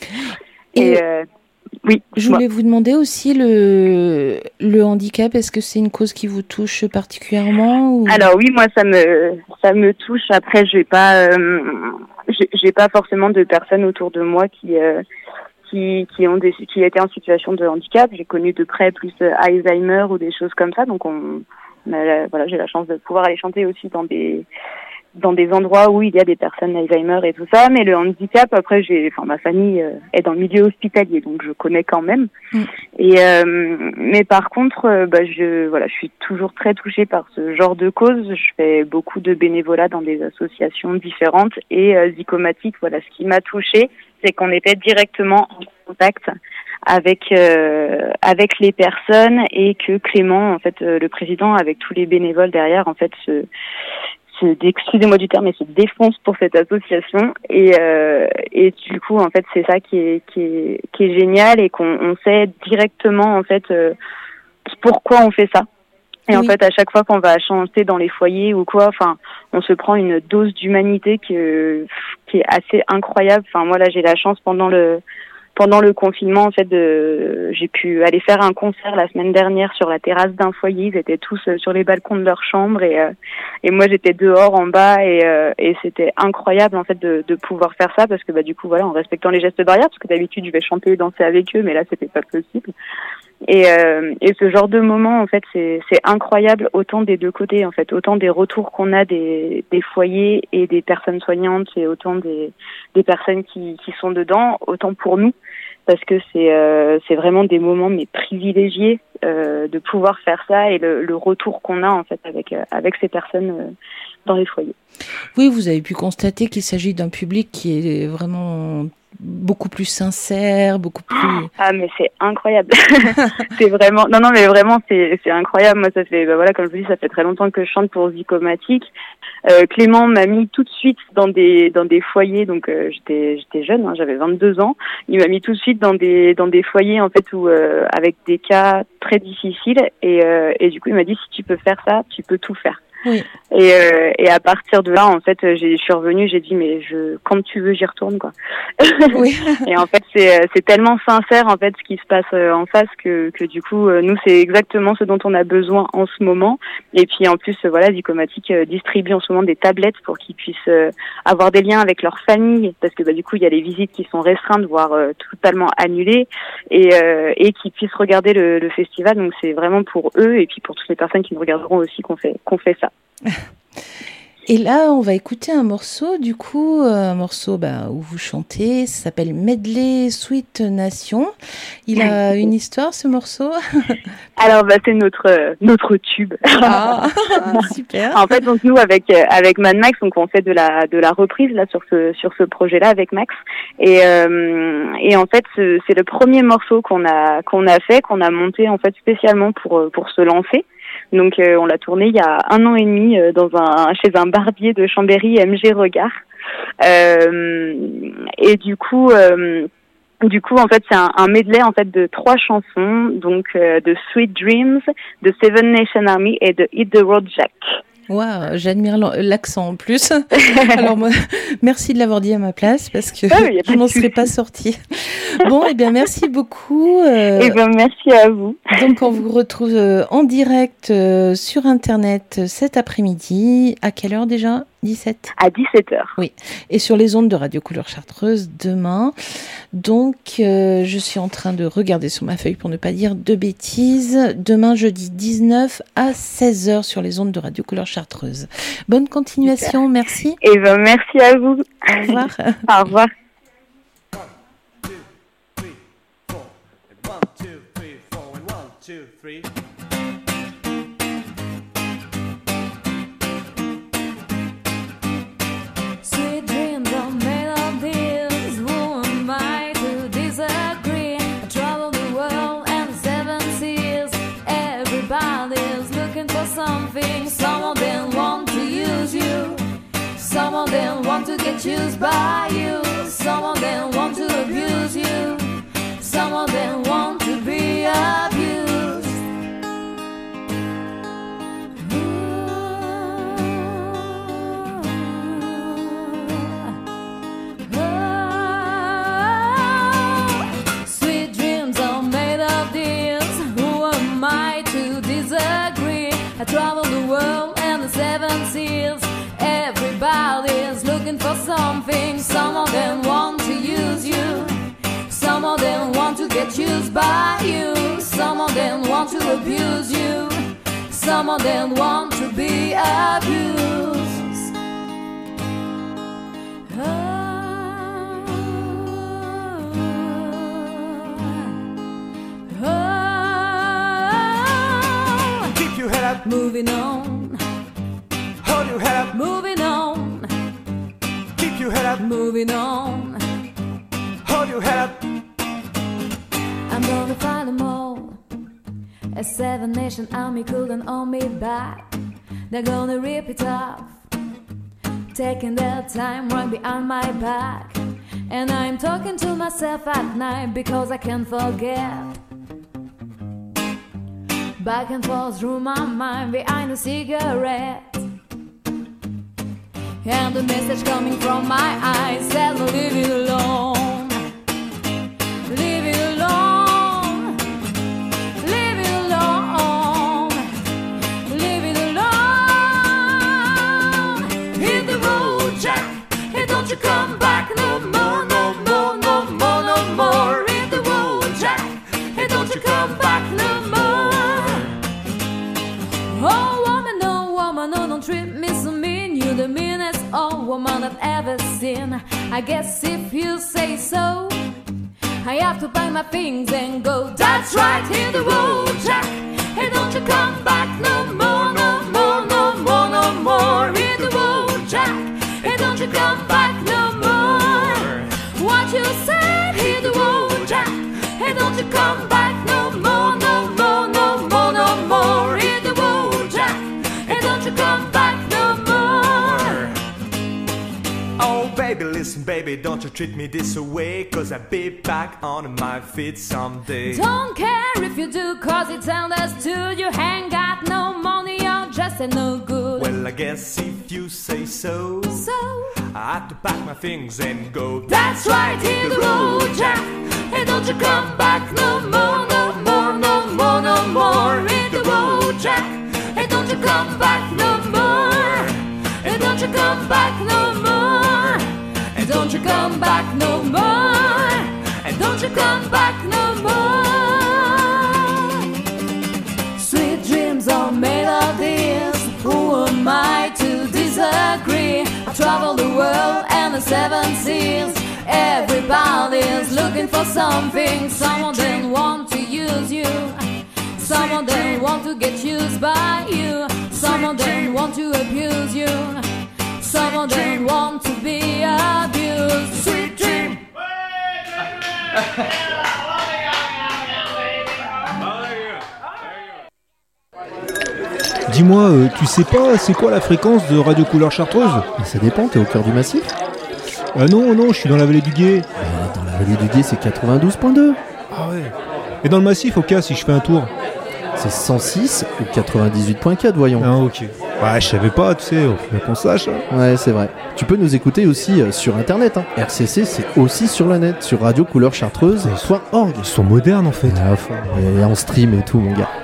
Oui. Je voulais vous demander aussi le handicap. Est-ce que c'est une cause qui vous touche particulièrement ou... Alors oui, moi ça me touche. Après, j'ai pas forcément de personnes autour de moi qui étaient en situation de handicap. J'ai connu de près plus Alzheimer ou des choses comme ça. Donc voilà, j'ai la chance de pouvoir aller chanter aussi dans des endroits où il y a des personnes Alzheimer et tout ça, mais le handicap, après, ma famille est dans le milieu hospitalier, donc je connais quand même. Mais par contre, je suis toujours très touchée par ce genre de cause. Je fais beaucoup de bénévolat dans des associations différentes, et Zicomatique, voilà, ce qui m'a touchée, c'est qu'on était directement en contact avec les personnes, et que Clément, en fait, le président, avec tous les bénévoles derrière, en fait, excusez-moi du terme, mais se défonce pour cette association. Et du coup, en fait, c'est ça qui est génial et qu'on sait directement, en fait, pourquoi on fait ça. Et en fait, à chaque fois qu'on va chanter dans les foyers ou quoi, enfin, on se prend une dose d'humanité qui est assez incroyable. Enfin, moi là, j'ai la chance pendant le confinement, en fait, j'ai pu aller faire un concert la semaine dernière sur la terrasse d'un foyer. Ils étaient tous sur les balcons de leur chambre et moi j'étais dehors en bas et c'était incroyable en fait de pouvoir faire ça parce que du coup voilà, en respectant les gestes barrières, parce que d'habitude je vais chanter et danser avec eux, mais là c'était pas possible. Et ce genre de moment, en fait, c'est incroyable, autant des deux côtés, en fait, autant des retours qu'on a des foyers et des personnes soignantes, et autant des personnes qui sont dedans, autant pour nous, parce que c'est vraiment des moments mais privilégiés de pouvoir faire ça et le retour qu'on a en fait avec ces personnes dans les foyers. Oui, vous avez pu constater qu'il s'agit d'un public qui est vraiment beaucoup plus sincère, beaucoup plus... Ah, mais c'est incroyable. C'est vraiment... Non, mais vraiment, c'est incroyable. Moi, ça fait, voilà, comme je vous dis, ça fait très longtemps que je chante pour Zicomatic. Clément m'a mis tout de suite dans des foyers, donc j'étais jeune, hein, j'avais 22 ans. Il m'a mis tout de suite dans des foyers, en fait, où avec des cas très difficiles. Et du coup, il m'a dit, si tu peux faire ça, tu peux tout faire. Oui. Et à partir de là, en fait, je suis revenue, j'ai dit mais quand tu veux, j'y retourne quoi. Oui. Et en fait, c'est tellement sincère en fait ce qui se passe en face que du coup, nous c'est exactement ce dont on a besoin en ce moment. Et puis en plus, voilà, Zicomatic distribue en ce moment des tablettes pour qu'ils puissent avoir des liens avec leur famille, parce que du coup, il y a les visites qui sont restreintes, voire totalement annulées, et qu'ils puissent regarder le festival. Donc c'est vraiment pour eux et puis pour toutes les personnes qui nous regarderont aussi qu'on fait ça. Et là, on va écouter un morceau, du coup, où vous chantez, ça s'appelle Medley Sweet Nation. Il a une histoire, ce morceau? Alors, c'est notre tube. Ah, super. En fait, donc nous, avec Mad Max, donc on fait de la reprise là sur ce projet-là avec Max. Et en fait, c'est le premier morceau qu'on a fait, qu'on a monté en fait spécialement pour se lancer. Donc on l'a tourné il y a 1 an et demi chez un barbier de Chambéry, MG Regard. Et du coup en fait c'est un medley en fait de 3 chansons, donc de Sweet Dreams, de Seven Nation Army et de Hit the Road Jack. Waouh, j'admire l'accent en plus. Alors moi, merci de l'avoir dit à ma place parce que je m'en serais pas sortie. Bon, bien merci beaucoup. Merci à vous. Donc on vous retrouve en direct sur Internet cet après-midi. À quelle heure déjà ? 17 ? À 17h. Oui. Et sur les ondes de Radio Couleur Chartreuse demain. Donc je suis en train de regarder sur ma feuille pour ne pas dire de bêtises. Demain jeudi 19 à 16h sur les ondes de Radio Couleur Chartreuse. Bonne continuation, merci. Et merci à vous. Au revoir. Au revoir. Sweet dreams are made of this. Who am I to disagree? I travel the world and the 7 seas. Everybody's looking for something. Some of them want to use you. Some of them want to get used by you. Some of them want to abuse you. Some of them want to be abused. Sweet dreams are made of this. Who am I to disagree? I travel the world and the 7 seas. Everybody's looking for something. Some of them want to use you. Some of them want to get used by you. Some of them want to abuse you. Some of them want to be abused. Keep your head up. Moving on. Hold your head up. Moving on. Keep your head up. Moving on. Hold your head up. I'm gonna find them all. A 7 Nation Army couldn't hold me back. They're gonna rip it off. taking their time right behind my back. And I'm talking to myself at night because I can't forget. Back and forth through my mind behind a cigarette. And the message coming from my eyes said, leave it alone. Leave it alone. Leave it alone. Leave it alone. Hit the road, Jack. Hey, don't you come back no more, no more, no more, no more. Hit the road, Jack. Hey, don't you come back no more. Oh, woman, no, don't treat me so mean. You're the meanest old woman I've ever seen. I guess if you say so, I have to pack my things and go. That's right, hit the road, Jack. Hey, don't you come back no more, no more, no more, no more. Hit the road, Jack. Hey, don't you come back no more. What you said, hit the road, Jack. Hey, don't you come back no more, no more, no more, no more. Hit the road, Jack. Hey, don't you come back no more. Oh baby, listen baby, don't you treat me this way, 'cause I'll be back on my feet someday. Don't care if you do, 'cause it's understood. You ain't got no money, you're just a no good. Well, I guess if you say so, I have to pack my things and go. That's right, hit the road, Jack. Hey, don't you come back no more, no more, no more, no more. Hit the road, Jack. Hey, don't you come back no more. Hey, don't you come back no more. And don't you come back no more. And don't you come back no more. Sweet dreams are made of this. Who am I to disagree? I travel the world and the seven seas. Everybody's looking for something. Some of them want to use you. Some of them want to get used by you. Some of them want to abuse you. Some of them want to be abused. Sweet dream. Dis-moi, tu sais pas c'est quoi la fréquence de Radio Couleur Chartreuse? Ça dépend, t'es au cœur du massif? Non, je suis dans la vallée du Gué. Dans la vallée du Gué, c'est 92.2. Ah ouais. Et dans le massif, au cas, si je fais un tour? C'est 106 ou 98.4, voyons. Ah ok. Ouais, je savais pas, tu sais, faut qu'on sache. Ouais, c'est vrai. Tu peux nous écouter aussi sur internet. RCC, c'est aussi sur le net, sur radiocouleurchartreuse.org. Ils sont modernes en fait. Et en stream et tout, mon gars.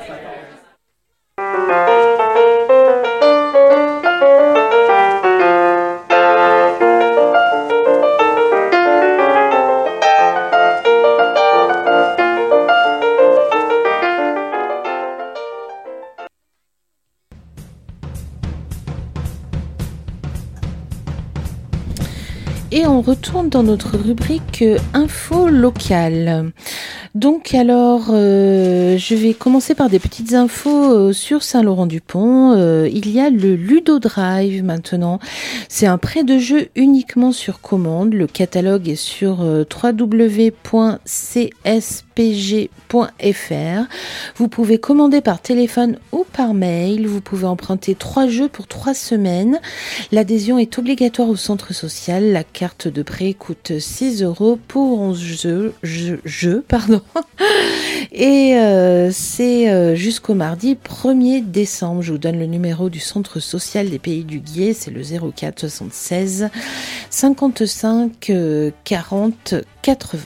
Et on retourne dans notre rubrique info locale. Donc alors, je vais commencer par des petites infos sur Saint-Laurent-du-Pont. Il y a le Ludo Drive maintenant. C'est un prêt de jeu uniquement sur commande. Le catalogue est sur www.cspg.fr. Vous pouvez commander par téléphone ou par mail. Vous pouvez emprunter 3 jeux pour 3 semaines. L'adhésion est obligatoire au centre social. La carte de prêt coûte 6 € pour 11 jeux. Et c'est jusqu'au mardi 1er décembre. Je vous donne le numéro du centre social des Pays du Gué. C'est le 04 76 55 40 80.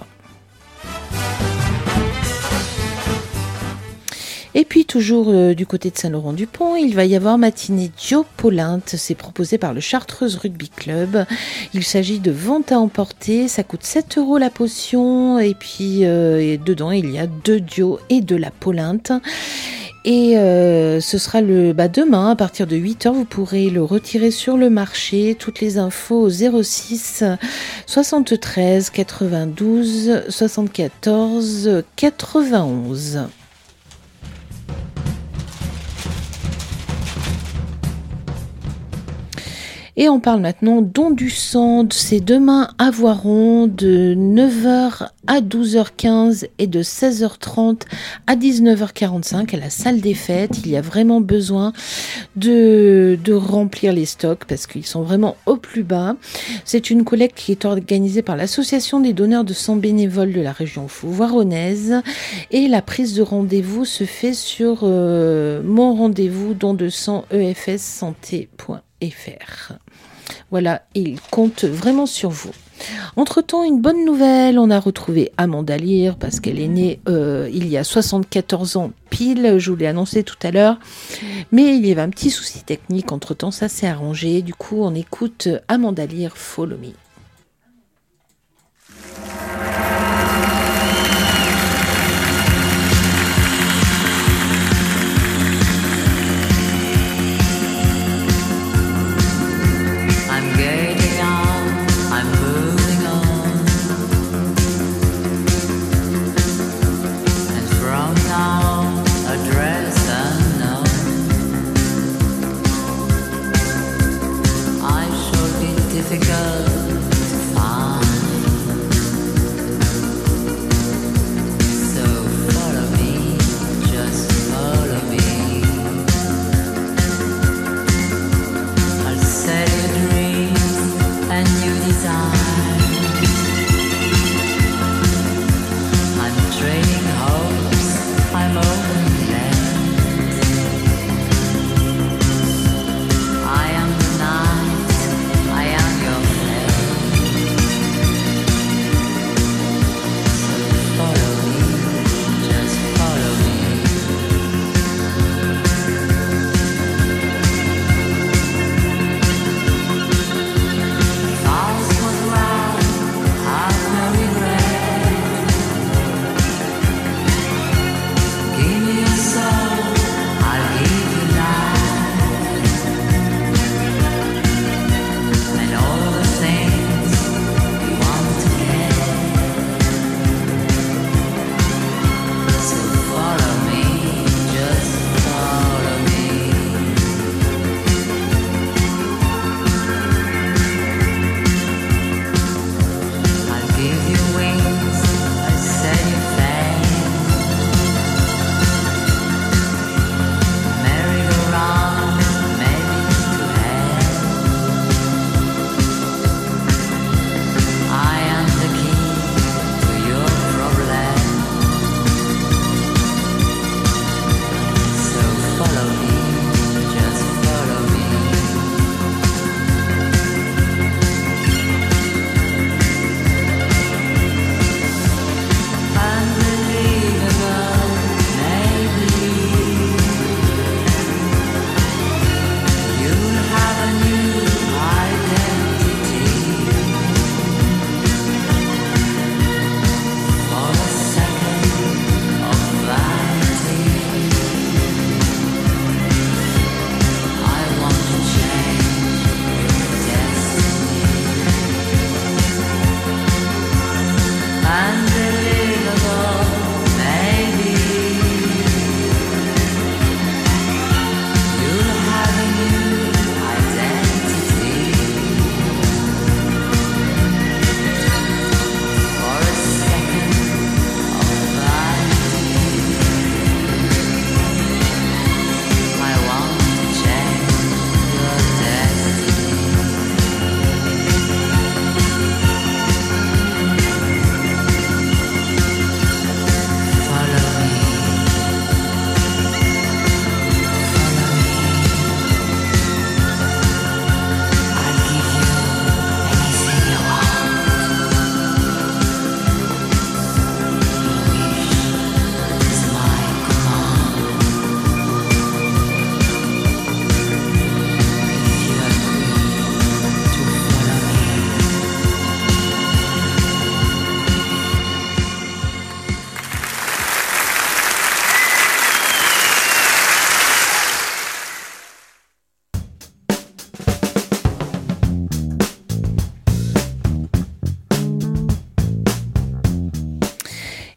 Et puis toujours du côté de Saint-Laurent-du-Pont, il va y avoir matinée Joe Paulinte. C'est proposé par le Chartreuse Rugby Club. Il s'agit de vente à emporter. Ça coûte 7 € la potion. Et puis dedans, il y a 2 Dio et de la Paulinte. Et ce sera demain à partir de 8h. Vous pourrez le retirer sur le marché. Toutes les infos au 06 73 92 74 91. Et on parle maintenant don du sang. C'est demain à Voiron de 9h à 12h15 et de 16h30 à 19h45 à la salle des fêtes. Il y a vraiment besoin de remplir les stocks parce qu'ils sont vraiment au plus bas. C'est une collecte qui est organisée par l'association des donneurs de sang bénévoles de la région voironnaise et la prise de rendez-vous se fait sur mon rendez-vous don de sang efssanté.fr. Voilà, il compte vraiment sur vous. Entre-temps, une bonne nouvelle, on a retrouvé Amanda Lear parce qu'elle est née il y a 74 ans pile, je vous l'ai annoncé tout à l'heure, mais il y avait un petit souci technique, entre-temps ça s'est arrangé, du coup on écoute Amanda Lear, Follow Me. Difficult to find, so follow me, just follow me. I'll sell your dreams and your desire. I'm trading hopes, I'm open land. I am the night, I am your friend.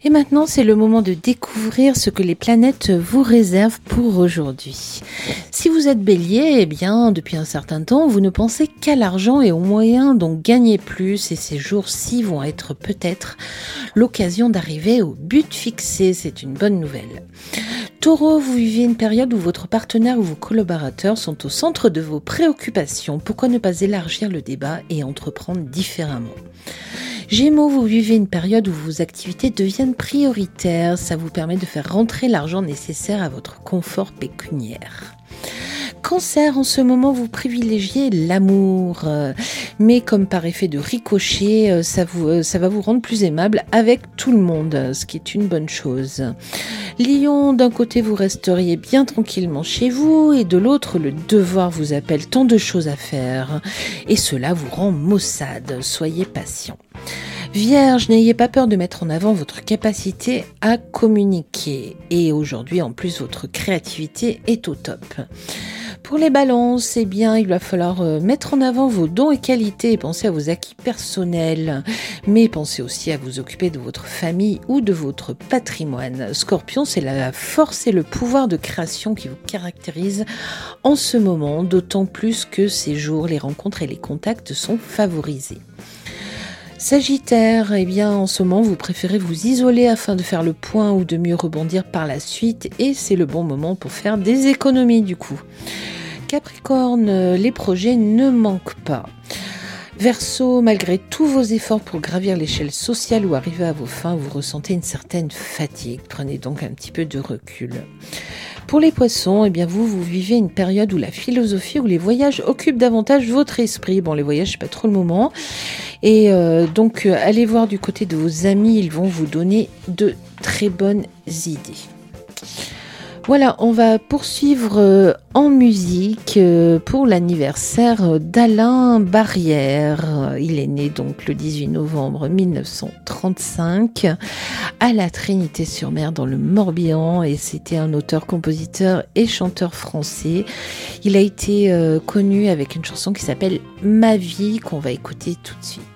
Et maintenant, c'est le moment de découvrir ce que les planètes vous réservent pour aujourd'hui. Si vous êtes Bélier, eh bien, depuis un certain temps, vous ne pensez qu'à l'argent et aux moyens d'en gagner plus. Et ces jours-ci vont être peut-être l'occasion d'arriver au but fixé. C'est une bonne nouvelle. Taureau, vous vivez une période où votre partenaire ou vos collaborateurs sont au centre de vos préoccupations. Pourquoi ne pas élargir le débat et entreprendre différemment ? Gémeaux, vous vivez une période où vos activités deviennent prioritaires. Ça vous permet de faire rentrer l'argent nécessaire à votre confort pécuniaire. Cancer, en ce moment, vous privilégiez l'amour. Mais comme par effet de ricochet, ça va vous rendre plus aimable avec tout le monde, ce qui est une bonne chose. Lion, d'un côté, vous resteriez bien tranquillement chez vous et de l'autre, le devoir vous appelle, tant de choses à faire. Et cela vous rend maussade. Soyez patient. Vierge, n'ayez pas peur de mettre en avant votre capacité à communiquer. Et aujourd'hui, en plus, votre créativité est au top. Pour les balances, eh bien, il va falloir mettre en avant vos dons et qualités et penser à vos acquis personnels. Mais pensez aussi à vous occuper de votre famille ou de votre patrimoine. Scorpion, c'est la force et le pouvoir de création qui vous caractérisent en ce moment, d'autant plus que ces jours, les rencontres et les contacts sont favorisés. Sagittaire, eh bien, en ce moment, vous préférez vous isoler afin de faire le point ou de mieux rebondir par la suite et c'est le bon moment pour faire des économies du coup. Capricorne, les projets ne manquent pas. Verseau, malgré tous vos efforts pour gravir l'échelle sociale ou arriver à vos fins, vous ressentez une certaine fatigue. Prenez donc un petit peu de recul. Pour les poissons, eh bien vous vivez une période où la philosophie ou les voyages occupent davantage votre esprit. Bon, les voyages, c'est pas trop le moment. Et donc, allez voir du côté de vos amis, ils vont vous donner de très bonnes idées. Voilà, on va poursuivre en musique pour l'anniversaire d'Alain Barrière. Il est né donc le 18 novembre 1935 à la Trinité-sur-Mer dans le Morbihan et c'était un auteur, compositeur et chanteur français. Il a été connu avec une chanson qui s'appelle « Ma vie » qu'on va écouter tout de suite.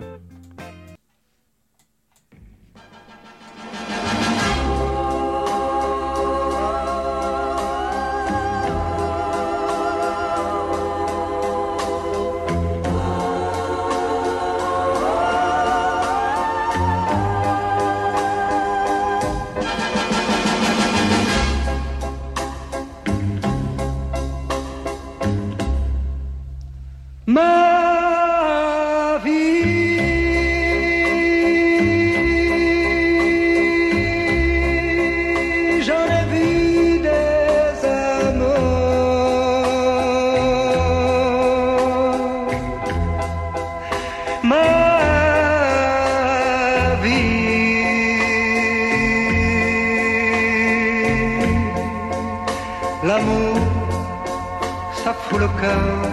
Ma vie, j'en ai vu des amours. Ma vie, l'amour, ça fout le cœur.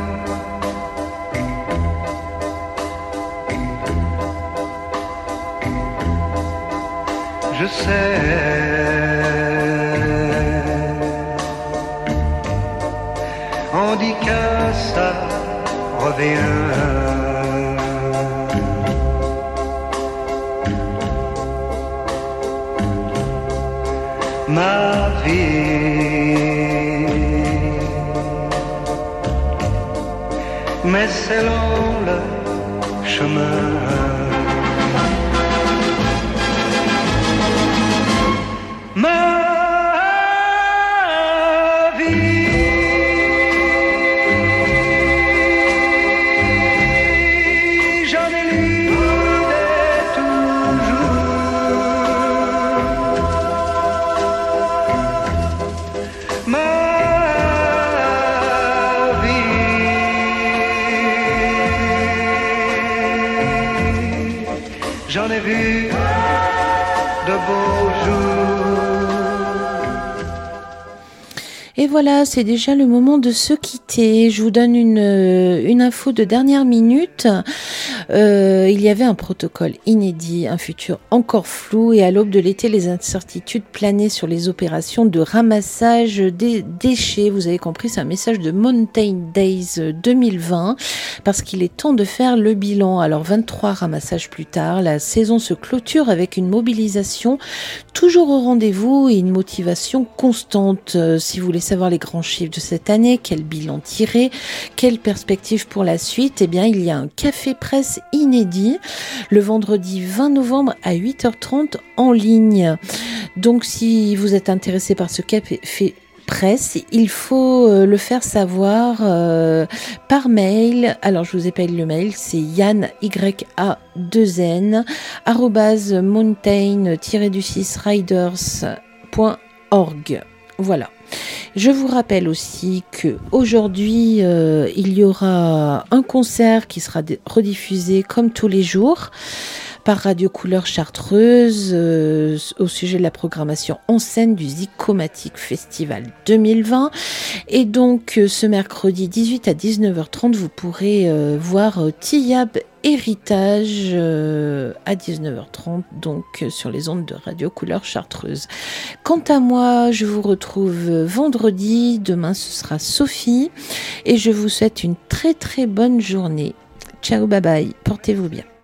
Je sais, on dit que ça revient. Ma vie, mais c'est long le chemin. Ma vie, j'en ai lu des toujours. Ma vie, j'en ai vu de beaux jours. Et voilà, c'est déjà le moment de se quitter. Je vous donne une info de dernière minute. Il y avait un protocole inédit, un futur encore flou, et à l'aube de l'été, les incertitudes planaient sur les opérations de ramassage des déchets. Vous avez compris, c'est un message de Mountain Days 2020, parce qu'il est temps de faire le bilan. Alors 23 ramassages plus tard, la saison se clôture avec une mobilisation toujours au rendez-vous et une motivation constante. Si vous voulez savoir les grands chiffres de cette année, quel bilan tirer, quelle perspective pour la suite, eh bien il y a un café presse inédit le vendredi 20 novembre à 8h30 en ligne. Donc si vous êtes intéressé par ce café presse, il faut le faire savoir par mail. Alors je vous épelle le mail, c'est yann ya2n @mountain-riders.org. Voilà. Je vous rappelle aussi que aujourd'hui il y aura un concert qui sera rediffusé comme tous les jours par Radio Couleur Chartreuse au sujet de la programmation en scène du Zicomatic Festival 2020. Et donc ce mercredi 18 à 19h30, vous pourrez voir Tiyab Héritage à 19h30, donc sur les ondes de Radio Couleur Chartreuse. Quant à moi, je vous retrouve vendredi. Demain, ce sera Sophie. Et je vous souhaite une très très bonne journée. Ciao, bye bye. Portez-vous bien.